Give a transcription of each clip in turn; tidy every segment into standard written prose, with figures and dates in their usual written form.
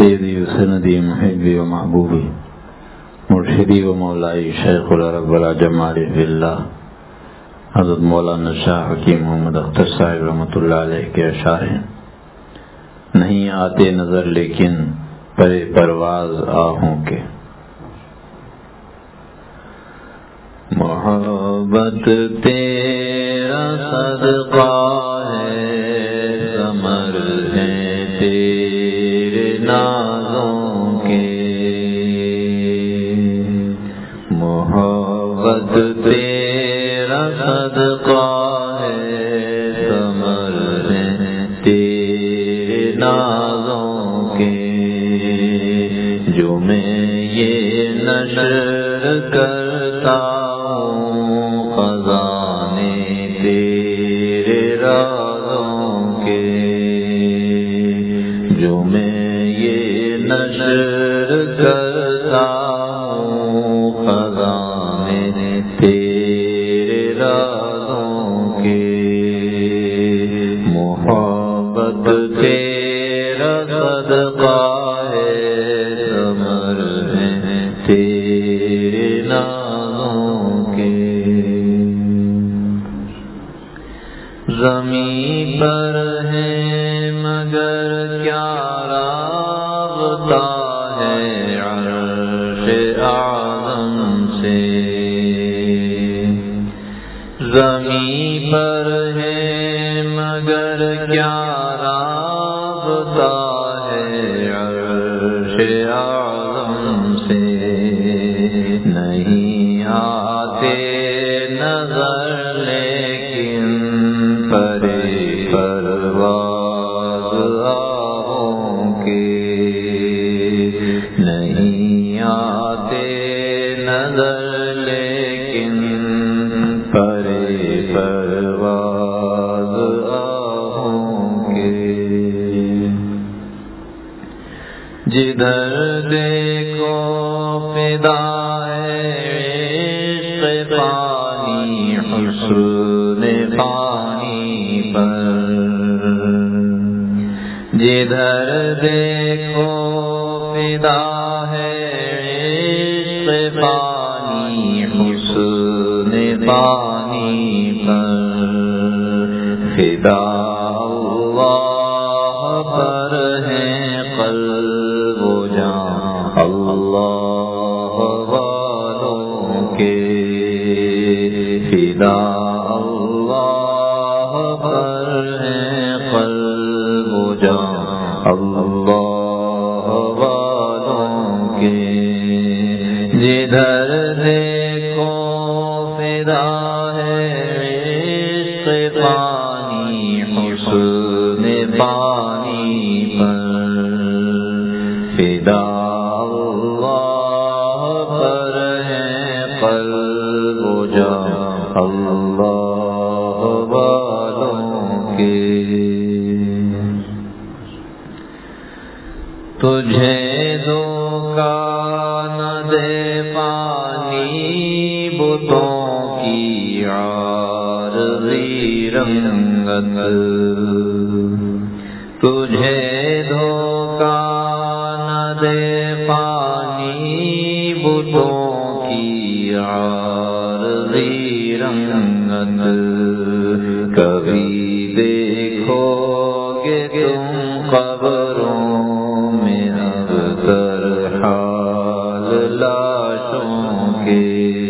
سیدی و سندی محبی و محبوبی مرشدی و مولائی شیخ العرب والعجم عارف باللہ حضرت مولانا شاہ حکیم محمد اختر صاحب رحمۃ اللہ علیہ کے اشعار ہیں۔ نہیں آتے نظر لیکن پرے پرواز آہوں کے، محبت تیرا صدقہ ہے، ثمر ہیں تیرے نازوں کے، محبت تیرا صدقہ ہے، ثمر ہیں تیرے نازوں کے، جو میں یہ نشر کرتا خزانے تیرے رازوں کے، جو میں یہ نشر کرتا ہوں خزانے تیرے رازوں کے، محبت تیرا صدقہ ہے، ثمر ہیں تیرے نازوں کے، زمین پر ہے مگر کیا رابطہ ہے عرش اعظم سے، زمین پر ہے مگر کیا رابطہ ہے عرش اعظم سے، نہیں آتے نظر لیکن پرے پرواز آہوں کے، نہیں آتے نظر لیکن پرے پرواز آہوں کے، جدھر دیکھو فدا ہے عشق پانی حسن پانی پر، جدھر دیکھو فدا ہے عشق پانی حسن پانی پر، فدا اللہ پر ہے قلب و جاں اللہ والوں کے، فدا اللہ پر ہے قلب و جاں اللہ والوں کے، جدھر دیکھو فدا ہے عشق پانی حسن پانی پر، فدا اللہ پر ہے قلب و جاں اللہ والوں کے، تجھے دھوکا نہ دے پانی بتوں کی عارضی رنگت، تجھے دھوکا نہ دے پانی بتوں کی عارضی رنگت، کبھی دیکھو گے تم قبروں میں ابتر حال لاشوں کے،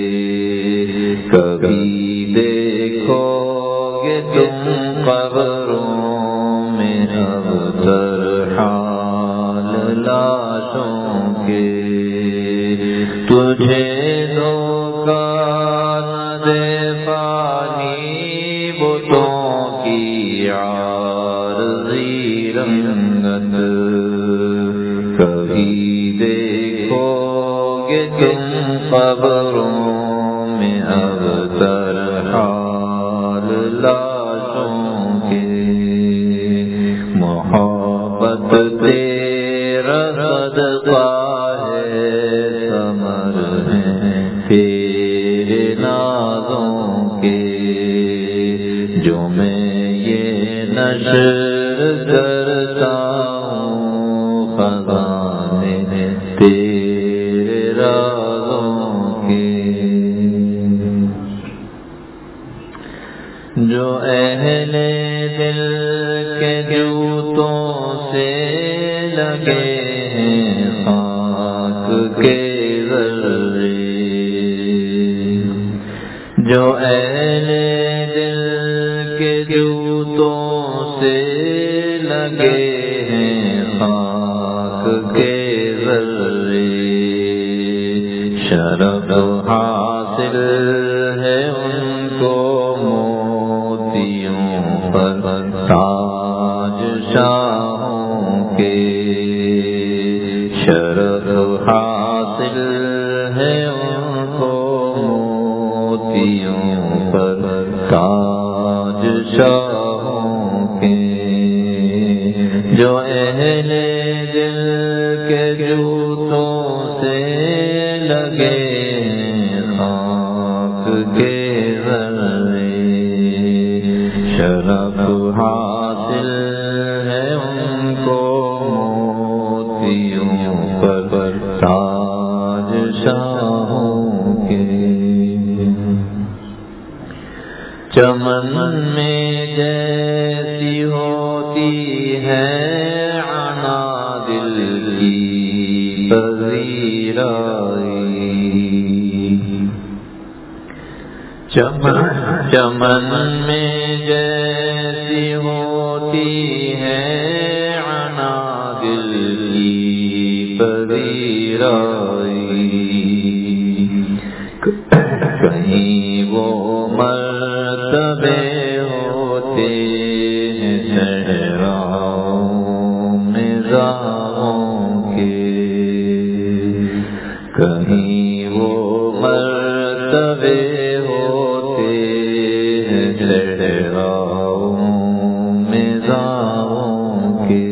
کبھی دیکھو گے تم قبروں میں ابتر حال لاشوں کے، تجھے دھوکا نہ دے پانی بتوں کی عارضی رنگت، کبھی دیکھو گے تم قبروں میں ابتر حال لاشوں کے، محبت تیرا صدقہ ہے، ثمر ہیں تیرے نازوں کے، جو میں یہ نشر کرتا ہوں خزانے تیرے رازوں کے، جو اہل دل کے جوتوں سے لگے ہیں خاک کے ذرے، جو اہل دل کے جوتوں سے لگے ہیں خاک کے ذرے، شرف حاصل ہے ان کو موتیوں پر تاج شاہوں کے، شرف حاصل ہے ان کو موتیوں پر تاج شاہوں کے، جو اہل دل کے جوتوں سے لگے خاک کے ذرے، شرف حاصل ہے ان کو موتیوں پر تاج شاہوں کے، چمن میں جیسی ہوتی ہے عنادل کی پذیرائی، چمن میں جیسی ہوتی ہے عنادل کی پذیرائی، کہیں وہ مرتبے ہوتے ہیں صحراؤں میں زاغوں کے، کہیں وہ مرتبے ہوتے ہیں صحراؤں میں زاغوں کے،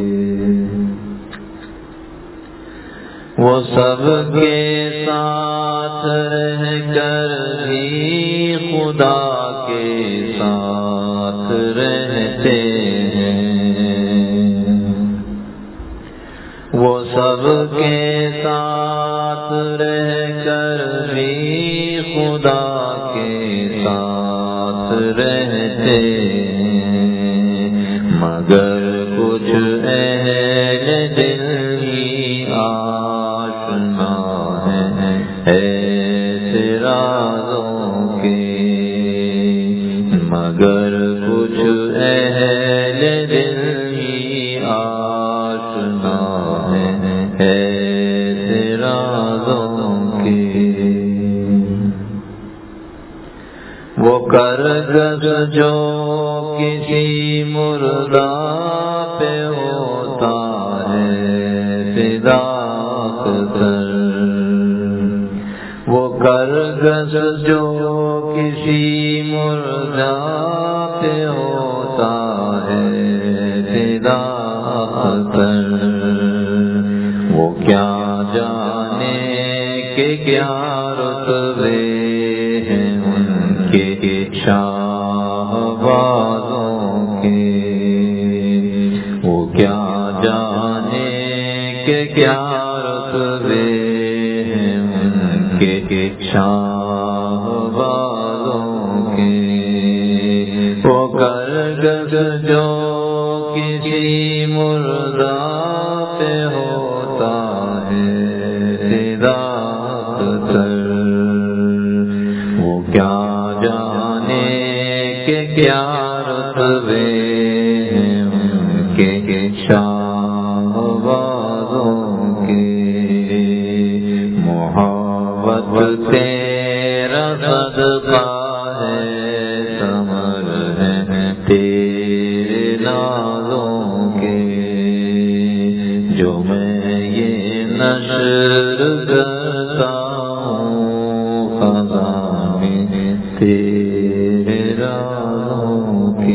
وہ سب کے ساتھ رہ کر بھی خدا کے ساتھ رہتے ہیں، وہ سب کے ساتھ رہ کر بھی خدا کے ساتھ رہتے ہیں، مگر کچھ اہل دل ہی آشنا ہے ایسے رازوں کے، مگر کچھ اہل دل ہی آشنا ہے ایسے رازوں کے، وہ کرگس جو کسی مردہ پہ ہوتا ہے فدا کر، وہ کرگس جو کسی مردہ پہ ہوتا ہے فدا کر، وہ کیا جانے کہ کیا رتبے ہیں ان کے شاہ بازوں کے، وہ کیا جانے کہ کیا رتبے ہیں ان کے شاہ بازوں کے، وہ کرگس جو کسی مردہ پہ ہوتا ہے فدا کر، وہ کیا جانے کہ کیا رتبے ہیں ان کے شاہ بازوں کے، محبت تیرا صدقہ ہے ثمر ہے تیرے نازوں کے، جو میں یہ نشر کرتا ہوں خزانے تیرے رازوں کے۔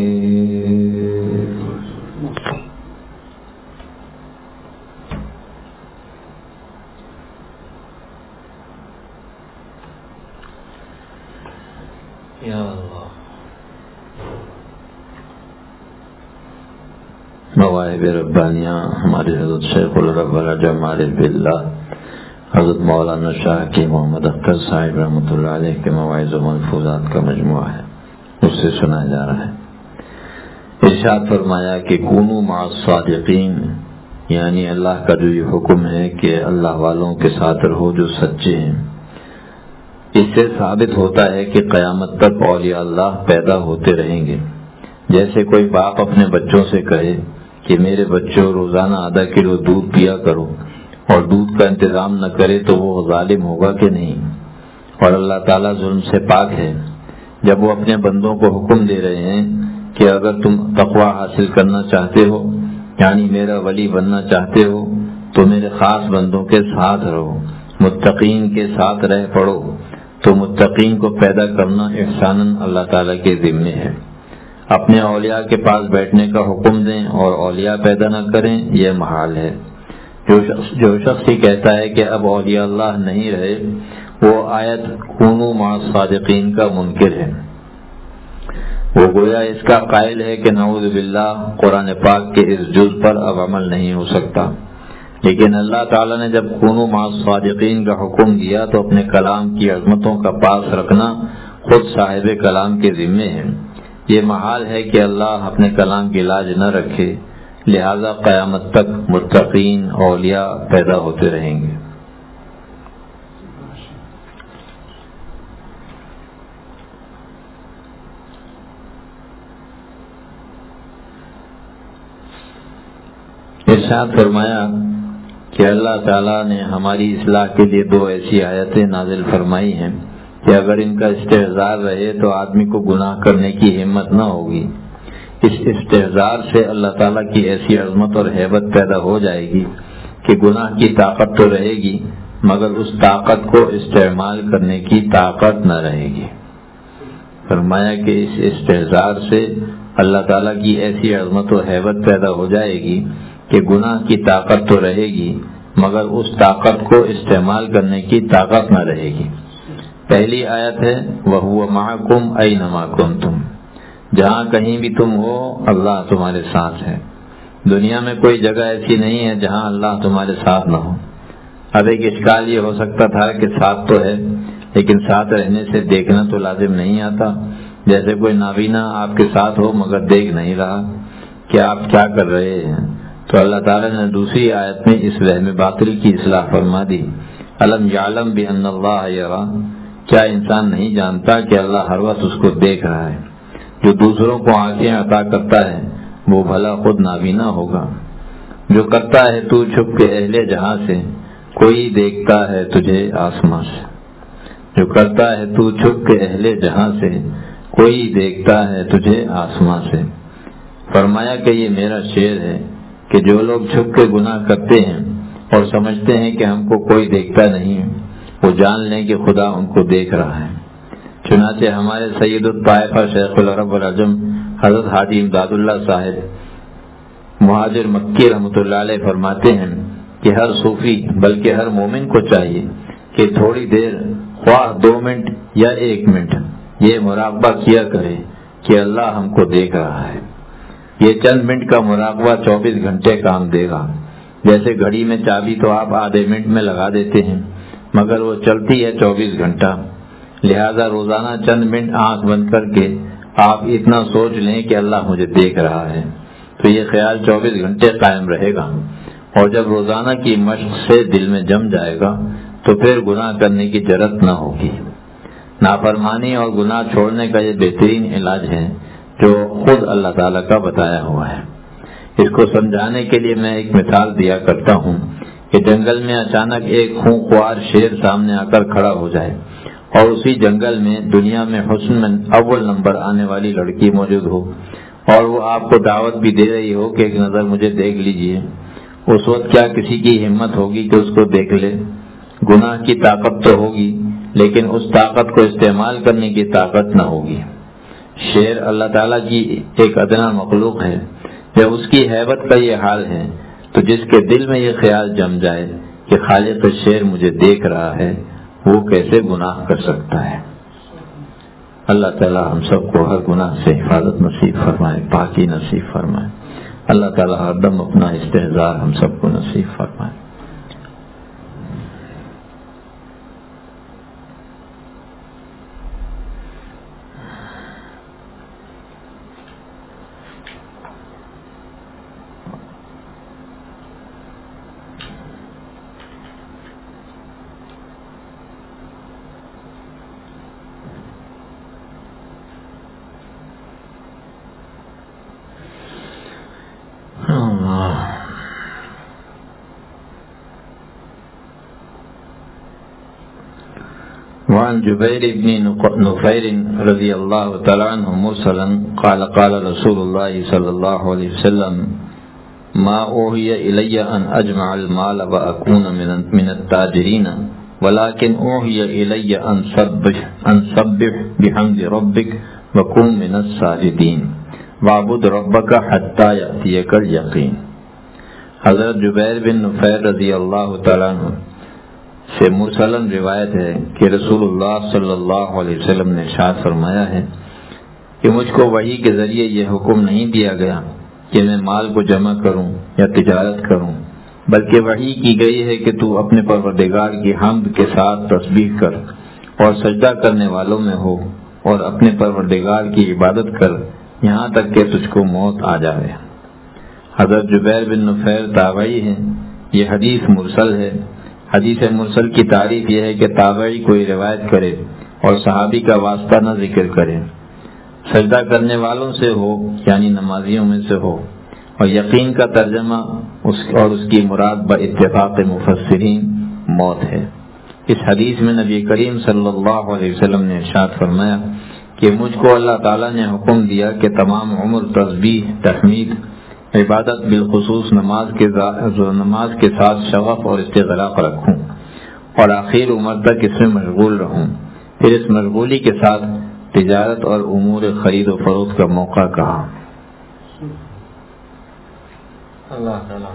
مواہب ربانیہ ہمارے حضرت شیخ الرب العجم عارف باللہ حضرت مولانا شاہ کی محمد اختر صاحب رحمۃ اللہ علیہ کے مواعظ و ملفوظات کا مجموعہ ہے، اس سے سنایا جا رہا ہے۔ ارشاد فرمایا کہ کونوا مع الصادقین، یعنی اللہ کا جو یہ حکم ہے کہ اللہ والوں کے ساتھ رہو جو سچے ہیں، اس سے ثابت ہوتا ہے کہ قیامت تک اولیاء اللہ پیدا ہوتے رہیں گے۔ جیسے کوئی باپ اپنے بچوں سے کہے کہ میرے بچوں روزانہ آدھا کلو دودھ پیا کرو، اور دودھ کا انتظام نہ کرے تو وہ ظالم ہوگا کہ نہیں؟ اور اللہ تعالیٰ ظلم سے پاک ہے۔ جب وہ اپنے بندوں کو حکم دے رہے ہیں کہ اگر تم تقویٰ حاصل کرنا چاہتے ہو، یعنی میرا ولی بننا چاہتے ہو، تو میرے خاص بندوں کے ساتھ رہو، متقین کے ساتھ رہ پڑو، تو متقین کو پیدا کرنا احساناً اللہ تعالیٰ کے ذمے ہے۔ اپنے اولیاء کے پاس بیٹھنے کا حکم دیں اور اولیاء پیدا نہ کریں، یہ محال ہے۔ جو شخص ہی کہتا ہے کہ اب اولیاء اللہ نہیں رہے، وہ آیت کونوا مع الصادقین کا منکر ہے۔ وہ گویا اس کا قائل ہے کہ نعوذ باللہ قرآن پاک کے اس جز پر اب عمل نہیں ہو سکتا۔ لیکن اللہ تعالیٰ نے جب کونوا مع الصادقین کا حکم دیا تو اپنے کلام کی عظمتوں کا پاس رکھنا خود صاحب کلام کے ذمے ہے۔ یہ محال ہے کہ اللہ اپنے کلام کی لاج نہ رکھے، لہذا قیامت تک متقین اولیاء پیدا ہوتے رہیں گے۔ ارشاد فرمایا کہ اللہ تعالیٰ نے ہماری اصلاح کے لیے دو ایسی آیتیں نازل فرمائی ہیں کہ اگر ان کا استحضار رہے تو آدمی کو گناہ کرنے کی ہمت نہ ہوگی۔ اس استحضار سے اللہ تعالیٰ کی ایسی عظمت اور ہیبت پیدا ہو جائے گی کہ گناہ کی طاقت تو رہے گی مگر اس طاقت کو استعمال کرنے کی طاقت نہ رہے گی۔ فرمایا کہ اس استحضار سے اللہ تعالیٰ کی ایسی عظمت و ہیبت پیدا ہو جائے گی کہ گناہ کی طاقت تو رہے گی مگر اس طاقت کو استعمال کرنے کی طاقت نہ رہے گی۔ پہلی آیت ہے وَهُوَ مَعَكُمْ أَيْنَمَا كُنْتُمْ، جہاں کہیں بھی تم ہو اللہ تمہارے ساتھ ہے۔ دنیا میں کوئی جگہ ایسی نہیں ہے جہاں اللہ تمہارے ساتھ نہ ہو۔ اب ایک اشکال یہ ہو سکتا تھا کہ ساتھ تو ہے لیکن ساتھ رہنے سے دیکھنا تو لازم نہیں آتا، جیسے کوئی نابینا آپ کے ساتھ ہو مگر دیکھ نہیں رہا کہ آپ کیا کر رہے ہیں۔ تو اللہ تعالیٰ نے دوسری آیت میں اس وہم باطل کی اصلاح فرما دی۔ الم یعلم بأن اللہ یرا، کیا انسان نہیں جانتا کہ اللہ ہر وقت اس کو دیکھ رہا ہے؟ جو دوسروں کو آنکھیں عطا کرتا ہے وہ بھلا خود نابینا ہوگا؟ جو کرتا ہے تو چھپ کے اہل جہاں سے، کوئی دیکھتا ہے تجھے آسمان سے۔ جو کرتا ہے تو چھپ کے اہل جہاں سے، کوئی دیکھتا ہے تجھے آسمان سے۔ فرمایا کہ یہ میرا شعر ہے کہ جو لوگ چھپ کے گناہ کرتے ہیں اور سمجھتے ہیں کہ ہم کو کوئی دیکھتا نہیں، وہ جان لیں کہ خدا ان کو دیکھ رہا ہے۔ چنانچہ ہمارے سید الطائفہ شیخ العرب العجم حضرت حاجی امداد اللہ صاحب مہاجر مکی رحمۃ اللہ علیہ فرماتے ہیں کہ ہر صوفی بلکہ ہر مومن کو چاہیے کہ تھوڑی دیر، خواہ 2 منٹ یا 1 منٹ، یہ مراقبہ کیا کرے کہ اللہ ہم کو دیکھ رہا ہے۔ یہ چند منٹ کا مراقبہ 24 گھنٹے کام دے گا۔ جیسے گھڑی میں چابی تو آپ آدھے منٹ میں لگا دیتے ہیں مگر وہ چلتی ہے 24 گھنٹہ، لہذا روزانہ چند منٹ آنکھ بند کر کے آپ اتنا سوچ لیں کہ اللہ مجھے دیکھ رہا ہے، تو یہ خیال 24 گھنٹے قائم رہے گا، اور جب روزانہ کی مشق سے دل میں جم جائے گا تو پھر گناہ کرنے کی جرأت نہ ہوگی۔ نافرمانی اور گناہ چھوڑنے کا یہ بہترین علاج ہے جو خود اللہ تعالیٰ کا بتایا ہوا ہے۔ اس کو سمجھانے کے لیے میں ایک مثال دیا کرتا ہوں کہ جنگل میں اچانک ایک خونخوار شیر سامنے آ کر کھڑا ہو جائے اور اسی جنگل میں دنیا میں حسن میں اول نمبر آنے والی لڑکی موجود ہو اور وہ آپ کو دعوت بھی دے رہی ہو کہ ایک نظر مجھے دیکھ لیجئے، اس وقت کیا کسی کی ہمت ہوگی کہ اس کو دیکھ لے؟ گناہ کی طاقت تو ہوگی لیکن اس طاقت کو استعمال کرنے کی طاقت نہ ہوگی۔ شیر اللہ تعالیٰ کی ایک ادنا مخلوق ہے، جب اس کی ہیبت کا یہ حال ہے تو جس کے دل میں یہ خیال جم جائے کہ خالق شیر مجھے دیکھ رہا ہے، وہ کیسے گناہ کر سکتا ہے؟ اللہ تعالیٰ ہم سب کو ہر گناہ سے حفاظت نصیب فرمائے، پاکی نصیب فرمائے۔ اللہ تعالیٰ ہر دم اپنا استحضار ہم سب کو نصیب فرمائے۔ وعن جبير بن نفير رضي الله تعالى عنه مرسلا قال قال رسول الله صلى الله عليه وسلم ما أوحي إلي أن أجمع المال وأكون من التاجرين ولكن أوحي إلي أن سبح بحمد ربك وكن من الساجدين واعبد ربك حتى يأتيك اليقين۔ حضرت جبیر بن نفیر رضی اللہ تعالیٰ عنہ سے مرسلن روایت ہے کہ رسول اللہ صلی اللہ علیہ وسلم نے ارشاد فرمایا ہے کہ مجھ کو وحی کے ذریعے یہ حکم نہیں دیا گیا کہ میں مال کو جمع کروں یا تجارت کروں، بلکہ وحی کی گئی ہے کہ تو اپنے پروردگار کی حمد کے ساتھ تسبیح کر اور سجدہ کرنے والوں میں ہو اور اپنے پروردگار کی عبادت کر یہاں تک کہ تجھ کو موت آ جائے۔ حضرت جبیر بن نفیر تابعی ہیں، یہ حدیث مرسل ہے۔ حدیث مرسل کی تعریف یہ ہے کہ تابعی کوئی روایت کرے اور صحابی کا واسطہ نہ ذکر کرے، سجدہ کرنے والوں سے ہو یعنی نمازیوں میں سے ہو، اور یقین کا ترجمہ اور اس کی مراد باتفاق مفسرین موت ہے۔ اس حدیث میں نبی کریم صلی اللہ علیہ وسلم نے ارشاد فرمایا کہ مجھ کو اللہ تعالیٰ نے حکم دیا کہ تمام عمر تسبیح، تحمید، عبادت بالخصوص نماز کے ساتھ شغف اور استغراق رکھوں اور آخر عمر تک اس میں مشغول رہوں، پھر اس مشغولی کے ساتھ تجارت اور امور خرید و فروخت کا موقع کہا۔ اللہ تعالیٰ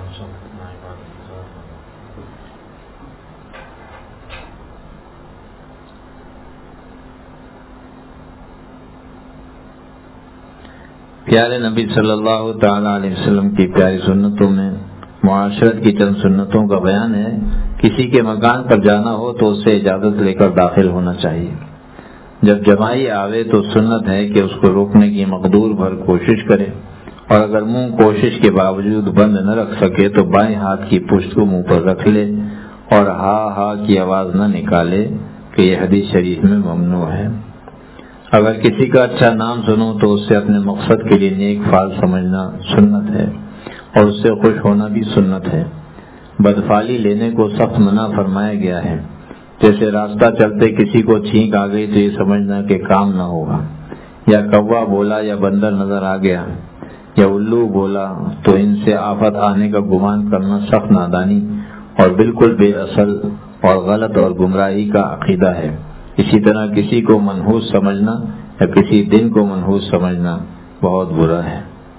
پیارے نبی صلی اللہ تعالیٰ علیہ وسلم کی پیاری سنتوں میں معاشرت کی چند سنتوں کا بیان ہے۔ کسی کے مکان پر جانا ہو تو اس سے اجازت لے کر داخل ہونا چاہیے۔ جب جمائی آوے تو سنت ہے کہ اس کو روکنے کی مقدور بھر کوشش کرے، اور اگر منہ کوشش کے باوجود بند نہ رکھ سکے تو بائیں ہاتھ کی پشت کو منہ پر رکھ لے اور ہا ہا کی آواز نہ نکالے کہ یہ حدیث شریف میں ممنوع ہے۔ اگر کسی کا اچھا نام سنو تو اس سے اپنے مقصد کے لیے نیک فال سمجھنا سنت ہے اور اس سے خوش ہونا بھی سنت ہے۔ بدفالی لینے کو سخت منع فرمایا گیا ہے، جیسے راستہ چلتے کسی کو چھینک آ گئی تو یہ سمجھنا کہ کام نہ ہوگا، یا کوا بولا یا بندر نظر آ گیا یا الو بولا تو ان سے آفت آنے کا گمان کرنا سخت نادانی اور بالکل بے اصل اور غلط اور گمراہی کا عقیدہ ہے۔ اسی طرح کسی کو منحوس سمجھنا یا کسی دن کو منحوس سمجھنا بہت برا ہے۔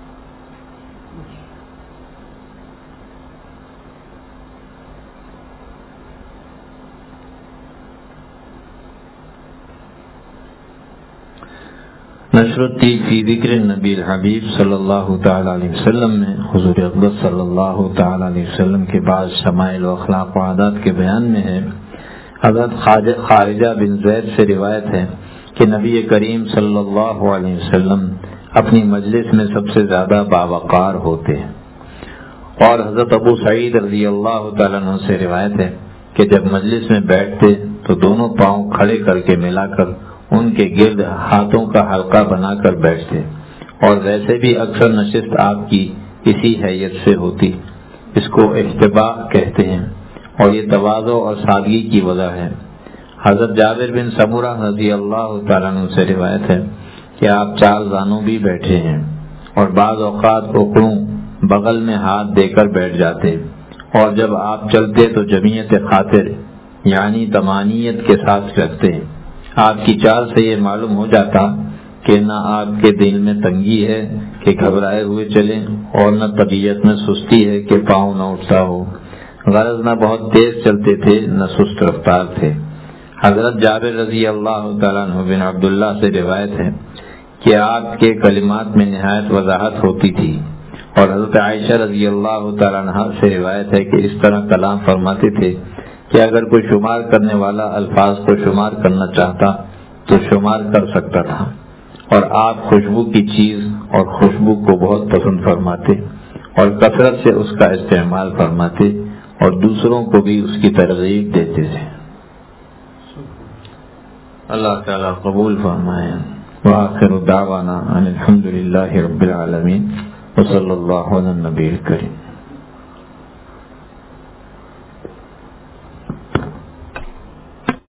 نشر الطیب فی ذکر النبی الحبیب صلی اللہ تعالی علیہ وسلم میں حضور اقدس صلی اللہ تعالی علیہ وسلم کے بعض شمائل و اخلاق و عادات کے بیان میں ہے۔ حضرت خارجہ بن زید سے روایت ہے کہ نبی کریم صلی اللہ علیہ وسلم اپنی مجلس میں سب سے زیادہ باوقار ہوتے ہیں، اور حضرت ابو سعید رضی اللہ تعالیٰ عنہ سے روایت ہے کہ جب مجلس میں بیٹھتے تو دونوں پاؤں کھڑے کر کے ملا کر ان کے گرد ہاتھوں کا حلقہ بنا کر بیٹھتے، اور ویسے بھی اکثر نشست آپ کی اسی حیثیت سے ہوتی۔ اس کو احتباء کہتے ہیں اور یہ تواضع اور سادگی کی وجہ ہے۔ حضرت جابر بن سمورہ رضی اللہ تعالیٰ عنہ سے روایت ہے کہ آپ چار زانوں بھی بیٹھے ہیں اور بعض اوقات اکڑوں بغل میں ہاتھ دے کر بیٹھ جاتے، اور جب آپ چلتے تو جمعیت خاطر یعنی تمانیت کے ساتھ چلتے۔ آپ کی چال سے یہ معلوم ہو جاتا کہ نہ آپ کے دل میں تنگی ہے کہ گھبرائے ہوئے چلیں، اور نہ طبیعت میں سستی ہے کہ پاؤں نہ اٹھتا ہو، غرض نہ بہت تیز چلتے تھے نہ سست رفتار تھے۔ حضرت جابر رضی اللہ تعالیٰ عنہ بن عبداللہ سے روایت ہے کہ آپ کے کلمات میں نہایت وضاحت ہوتی تھی، اور حضرت عائشہ رضی اللہ تعالیٰ عنہ سے روایت ہے کہ اس طرح کلام فرماتے تھے کہ اگر کوئی شمار کرنے والا الفاظ کو شمار کرنا چاہتا تو شمار کر سکتا تھا، اور آپ خوشبو کی چیز اور خوشبو کو بہت پسند فرماتے اور کثرت سے اس کا استعمال فرماتے اور دوسروں کو بھی اس کی ترغیب دیتے تھے۔ اللہ تعالیٰ قبول فرمائے۔ وآخر دعوانا ان الحمد للہ رب العالمین وصلی اللہ علی النبی الکریم۔